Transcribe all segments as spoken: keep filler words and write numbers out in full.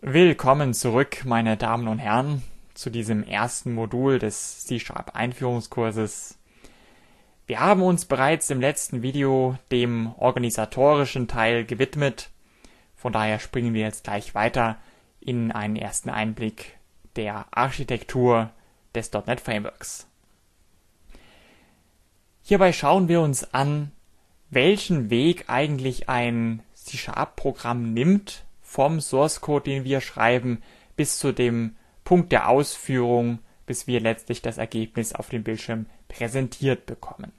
Willkommen zurück, meine Damen und Herren, zu diesem ersten Modul des C-Sharp-Einführungskurses. Wir haben uns bereits im letzten Video dem organisatorischen Teil gewidmet. Von daher springen wir jetzt gleich weiter in einen ersten Einblick der Architektur des .N E T Frameworks. Hierbei schauen wir uns an, welchen Weg eigentlich ein C-Sharp-Programm nimmt, vom Source Code, den wir schreiben, bis zu dem Punkt der Ausführung, bis wir letztlich das Ergebnis auf dem Bildschirm präsentiert bekommen.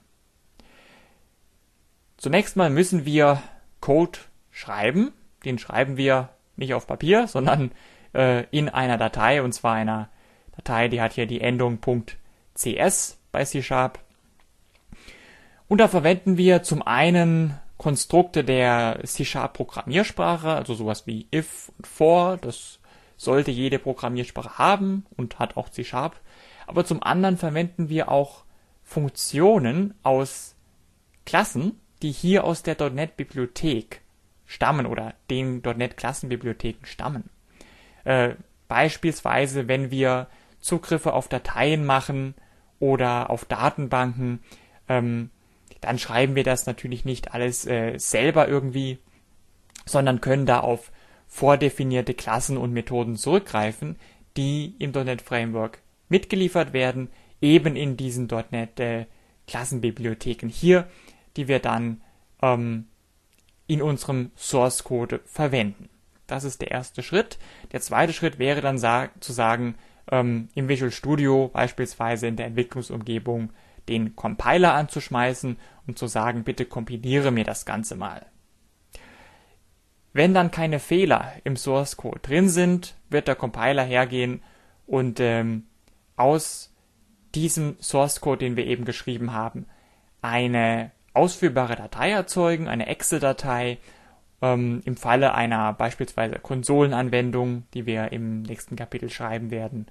Zunächst mal müssen wir Code schreiben. Den schreiben wir nicht auf Papier, sondern äh, in einer Datei, und zwar einer Datei, die hat hier die Endung .cs bei C-Sharp. Und da verwenden wir zum einen Konstrukte der C-Sharp-Programmiersprache, also sowas wie if und for, das sollte jede Programmiersprache haben und hat auch C-Sharp. Aber zum anderen verwenden wir auch Funktionen aus Klassen, die hier aus der .N E T-Bibliothek stammen oder den .N E T-Klassenbibliotheken stammen. Äh, beispielsweise, wenn wir Zugriffe auf Dateien machen oder auf Datenbanken, ähm, dann schreiben wir das natürlich nicht alles äh, selber irgendwie, sondern können da auf vordefinierte Klassen und Methoden zurückgreifen, die im .N E T Framework mitgeliefert werden, eben in diesen .N E T äh, Klassenbibliotheken hier, die wir dann ähm, in unserem Source Code verwenden. Das ist der erste Schritt. Der zweite Schritt wäre dann sa- zu sagen, ähm, im Visual Studio beispielsweise in der Entwicklungsumgebung den Compiler anzuschmeißen und zu sagen, bitte kompiliere mir das Ganze mal. Wenn dann keine Fehler im Source Code drin sind, wird der Compiler hergehen und ähm, aus diesem Source Code, den wir eben geschrieben haben, eine ausführbare Datei erzeugen, eine Excel-Datei, ähm, im Falle einer beispielsweise Konsolenanwendung, die wir im nächsten Kapitel schreiben werden.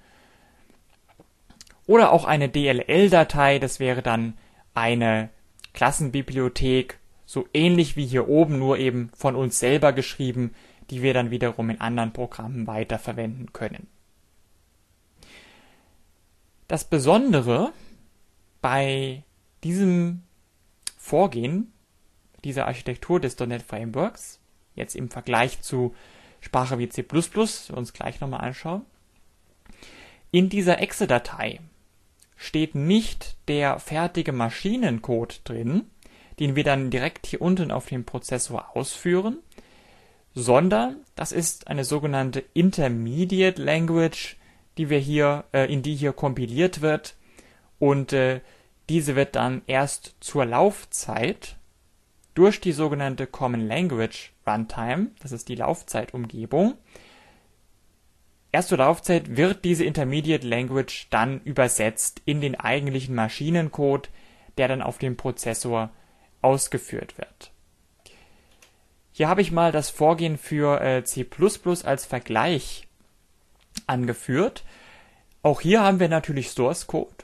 Oder auch eine D L L-Datei, das wäre dann eine Klassenbibliothek, so ähnlich wie hier oben, nur eben von uns selber geschrieben, die wir dann wiederum in anderen Programmen weiterverwenden können. Das Besondere bei diesem Vorgehen, dieser Architektur des .N E T Frameworks, jetzt im Vergleich zu Sprache wie C plus plus, wir uns gleich nochmal anschauen, in dieser Excel-Datei steht nicht der fertige Maschinencode drin, den wir dann direkt hier unten auf dem Prozessor ausführen, sondern das ist eine sogenannte Intermediate Language, die wir hier, äh, in die hier kompiliert wird, und äh, diese wird dann erst zur Laufzeit durch die sogenannte Common Language Runtime, das ist die Laufzeitumgebung, erst zur Laufzeit wird diese Intermediate Language dann übersetzt in den eigentlichen Maschinencode, der dann auf dem Prozessor ausgeführt wird. Hier habe ich mal das Vorgehen für äh, C plus plus als Vergleich angeführt. Auch hier haben wir natürlich Source Code.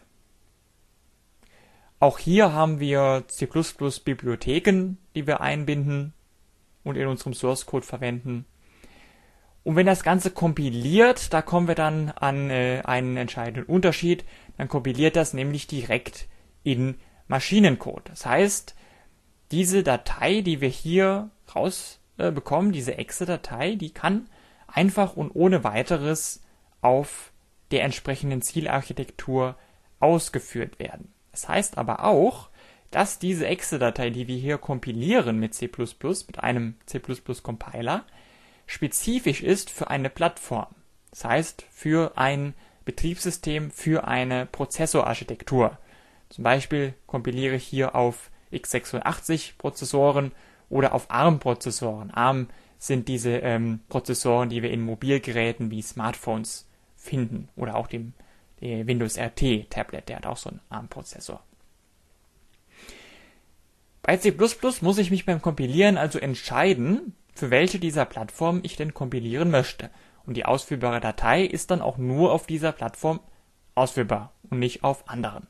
Auch hier haben wir C plus plus Bibliotheken, die wir einbinden und in unserem Source Code verwenden. Und wenn das Ganze kompiliert, da kommen wir dann an äh, einen entscheidenden Unterschied, dann kompiliert das nämlich direkt in Maschinencode. Das heißt, diese Datei, die wir hier rausbekommen, äh, diese Excel-Datei, die kann einfach und ohne weiteres auf der entsprechenden Zielarchitektur ausgeführt werden. Das heißt aber auch, dass diese Excel-Datei, die wir hier kompilieren mit C plus plus, mit einem C plus plus Compiler, spezifisch ist für eine Plattform. Das heißt, für ein Betriebssystem, für eine Prozessorarchitektur. Zum Beispiel kompiliere ich hier auf x sechsundachtzig Prozessoren oder auf ARM-Prozessoren. ARM sind diese ähm, Prozessoren, die wir in Mobilgeräten wie Smartphones finden oder auch dem, dem Windows R T-Tablet, der hat auch so einen ARM-Prozessor. Bei C plus plus muss ich mich beim Kompilieren also entscheiden, für welche dieser Plattformen ich denn kompilieren möchte. Und die ausführbare Datei ist dann auch nur auf dieser Plattform ausführbar und nicht auf anderen.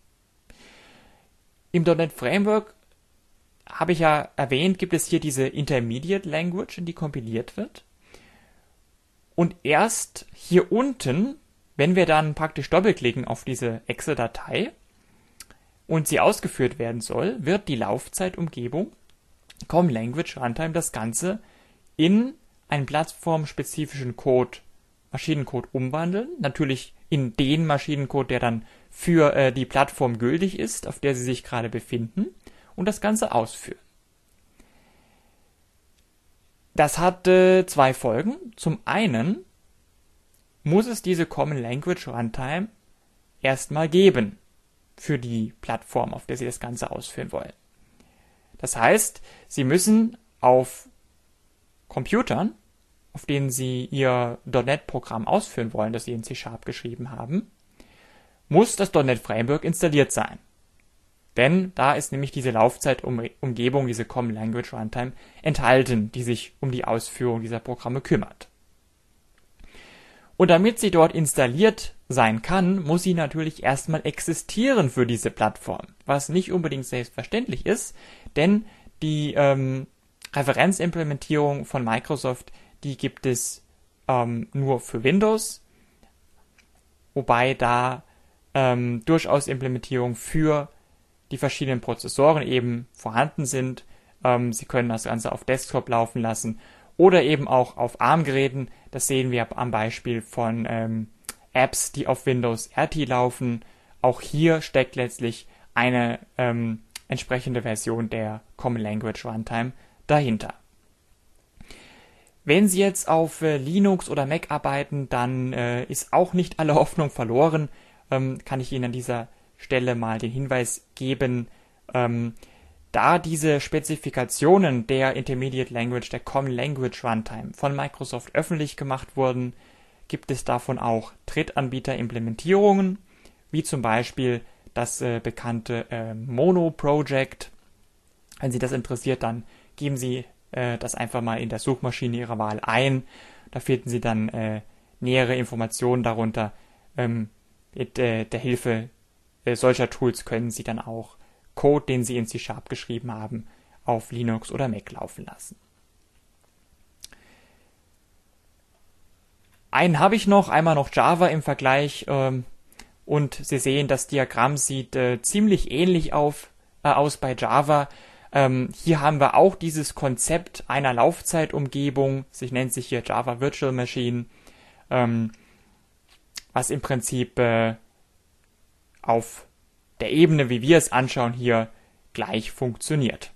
Im .N E T Framework, habe ich ja erwähnt, gibt es hier diese Intermediate Language, in die kompiliert wird. Und erst hier unten, wenn wir dann praktisch doppelklicken auf diese Exe-Datei und sie ausgeführt werden soll, wird die Laufzeitumgebung Common Language Runtime das Ganze in einen plattformspezifischen Code, Maschinencode umwandeln. Natürlich in den Maschinencode, der dann für äh, die Plattform gültig ist, auf der Sie sich gerade befinden, und das Ganze ausführen. Das hat äh, zwei Folgen. Zum einen muss es diese Common Language Runtime erstmal geben für die Plattform, auf der Sie das Ganze ausführen wollen. Das heißt, Sie müssen auf Computern, auf denen Sie Ihr .NET-Programm ausführen wollen, das Sie in C Sharp geschrieben haben, muss das .NET Framework installiert sein. Denn da ist nämlich diese Laufzeitumgebung, diese Common Language Runtime, enthalten, die sich um die Ausführung dieser Programme kümmert. Und damit sie dort installiert sein kann, muss sie natürlich erstmal existieren für diese Plattform, was nicht unbedingt selbstverständlich ist, denn die ähm, Referenzimplementierung von Microsoft, die gibt es ähm, nur für Windows, wobei da ähm, durchaus Implementierung für die verschiedenen Prozessoren eben vorhanden sind. Ähm, Sie können das Ganze auf Desktop laufen lassen oder eben auch auf ARM-Geräten. Das sehen wir am Beispiel von ähm, Apps, die auf Windows R T laufen. Auch hier steckt letztlich eine ähm, entsprechende Version der Common Language Runtime dahinter. Wenn Sie jetzt auf äh, Linux oder Mac arbeiten, dann äh, ist auch nicht alle Hoffnung verloren. Ähm, kann ich Ihnen an dieser Stelle mal den Hinweis geben, ähm, da diese Spezifikationen der Intermediate Language, der Common Language Runtime von Microsoft öffentlich gemacht wurden, gibt es davon auch Drittanbieter-Implementierungen, wie zum Beispiel das äh, bekannte äh, Mono-Project. Wenn Sie das interessiert, dann geben Sie äh, das einfach mal in der Suchmaschine Ihrer Wahl ein. Da finden Sie dann äh, nähere Informationen darunter. Ähm, mit äh, der Hilfe äh, solcher Tools können Sie dann auch Code, den Sie in C Sharp geschrieben haben, auf Linux oder Mac laufen lassen. Einen habe ich noch, einmal noch Java im Vergleich, ähm, und Sie sehen, das Diagramm sieht äh, ziemlich ähnlich auf, äh, aus bei Java. Ähm, hier haben wir auch dieses Konzept einer Laufzeitumgebung, sich nennt sich hier Java Virtual Machine, ähm, was im Prinzip äh, auf der Ebene, wie wir es anschauen, hier gleich funktioniert.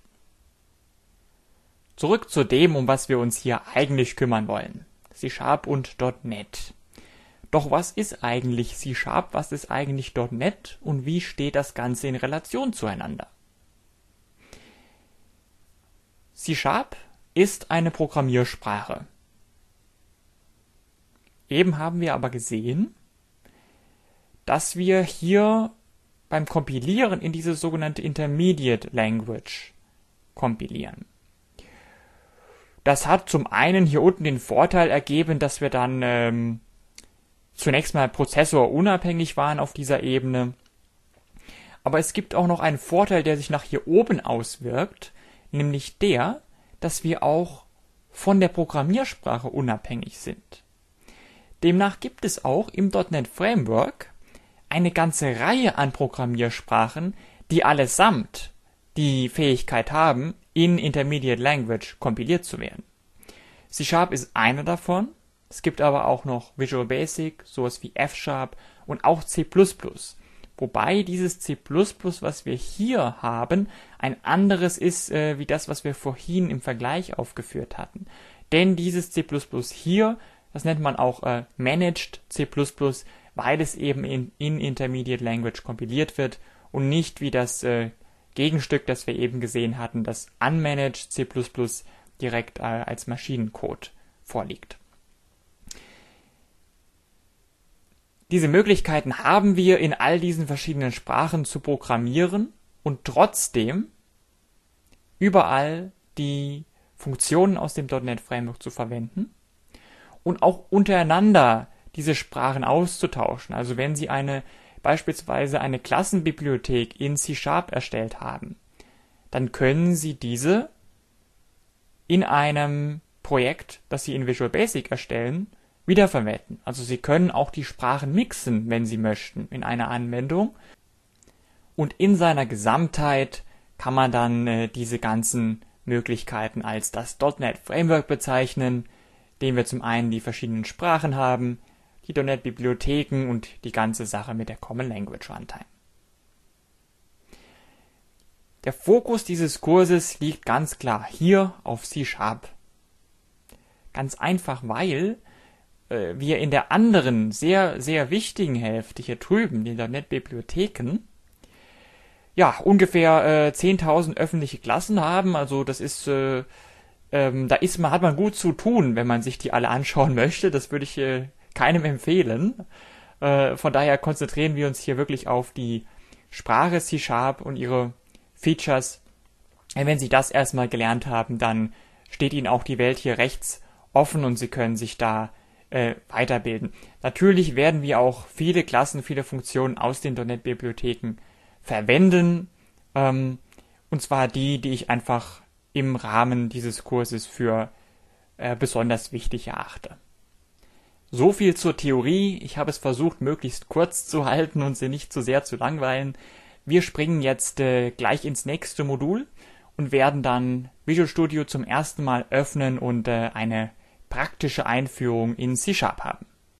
Zurück zu dem, um was wir uns hier eigentlich kümmern wollen. C Sharp und .NET. Doch was ist eigentlich C Sharp, was ist eigentlich .NET und wie steht das Ganze in Relation zueinander? C Sharp ist eine Programmiersprache. Eben haben wir aber gesehen, dass wir hier beim Kompilieren in diese sogenannte Intermediate Language kompilieren. Das hat zum einen hier unten den Vorteil ergeben, dass wir dann ähm, zunächst mal prozessorunabhängig waren auf dieser Ebene. Aber es gibt auch noch einen Vorteil, der sich nach hier oben auswirkt, nämlich der, dass wir auch von der Programmiersprache unabhängig sind. Demnach gibt es auch im .NET Framework eine ganze Reihe an Programmiersprachen, die allesamt die Fähigkeit haben, in Intermediate Language kompiliert zu werden. C Sharp ist eine davon. Es gibt aber auch noch Visual Basic, sowas wie F Sharp und auch C plus plus. Wobei dieses C plus plus, was wir hier haben, ein anderes ist, äh, wie das, was wir vorhin im Vergleich aufgeführt hatten. Denn dieses C plus plus hier, das nennt man auch äh, Managed C plus plus, weil es eben in, in Intermediate Language kompiliert wird und nicht wie das äh, Gegenstück, das wir eben gesehen hatten, das Unmanaged C plus plus direkt äh, als Maschinencode vorliegt. Diese Möglichkeiten haben wir in all diesen verschiedenen Sprachen zu programmieren und trotzdem überall die Funktionen aus dem .NET Framework zu verwenden und auch untereinander diese Sprachen auszutauschen. Also wenn Sie eine beispielsweise eine Klassenbibliothek in C Sharp erstellt haben, dann können Sie diese in einem Projekt, das Sie in Visual Basic erstellen, wiederverwenden. Also Sie können auch die Sprachen mixen, wenn Sie möchten, in einer Anwendung. Und in seiner Gesamtheit kann man dann äh, diese ganzen Möglichkeiten als das .Punkt net Framework bezeichnen, dem wir zum einen die verschiedenen Sprachen haben, die Punkt net Bibliotheken und die ganze Sache mit der Common Language Runtime. Der Fokus dieses Kurses liegt ganz klar hier auf C Sharp. Ganz einfach, weil äh, wir in der anderen sehr, sehr wichtigen Hälfte hier drüben, den Punkt net Bibliotheken, ja, ungefähr äh, zehntausend öffentliche Klassen haben. Also das ist, äh, ähm, da ist man, hat man gut zu tun, wenn man sich die alle anschauen möchte. Das würde ich äh, keinem empfehlen. Äh, von daher konzentrieren wir uns hier wirklich auf die Sprache C Sharp und ihre Features. Wenn Sie das erstmal gelernt haben, dann steht Ihnen auch die Welt hier rechts offen und Sie können sich da äh, weiterbilden. Natürlich werden wir auch viele Klassen, viele Funktionen aus den Punkt net Bibliotheken verwenden, ähm, und zwar die, die ich einfach im Rahmen dieses Kurses für äh, besonders wichtig erachte. So viel zur Theorie. Ich habe es versucht, möglichst kurz zu halten und Sie nicht zu sehr zu langweilen. Wir springen jetzt äh, gleich ins nächste Modul und werden dann Visual Studio zum ersten Mal öffnen und äh, eine praktische Einführung in C Sharp haben.